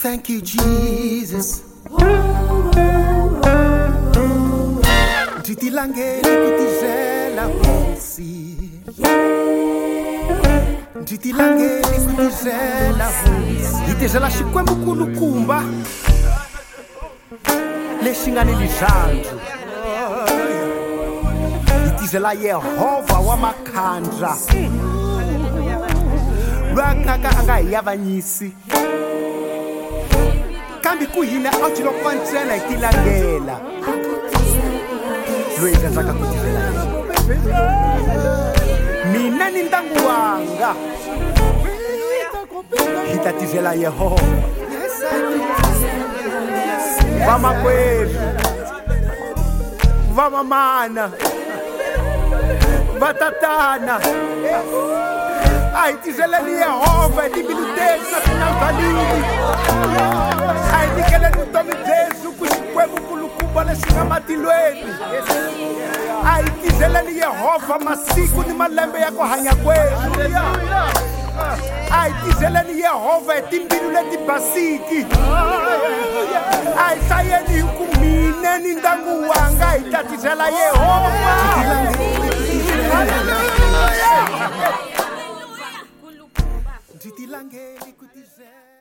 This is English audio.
Thank you, Jesus. Nditilangeni kutizela hosi. Nditilangeni kutizela hosi. Nditizela xikwembu kulukumba lexi nga ni lizandzu. Nditizela Yehova wa makhandla lwakaka anga hi yavanyisi. Kambi ku hina a ti loko ntsena hi tilangela loyi tsandzaka ku tirhela mina ni ndyangu wanga hi ta tirhela Yehova. Vamakwerhu, vamamana, vatatana, a hi tirheleni Yehova hi timbilu tetu na tinangalini. A hi nyikeleni vutomi byesu ku xikwembu kulukumba lexi nga matilweni. A hi tirheleni Yehova masiku ni malembe ya ku hanya kwetu. A hi tirheleni Yehova hi timbilu leti basiki. A hi hlayeni hi ku mina ni ndyangu wanga hi ta tirhela Yehova. Nditilangeni kutizela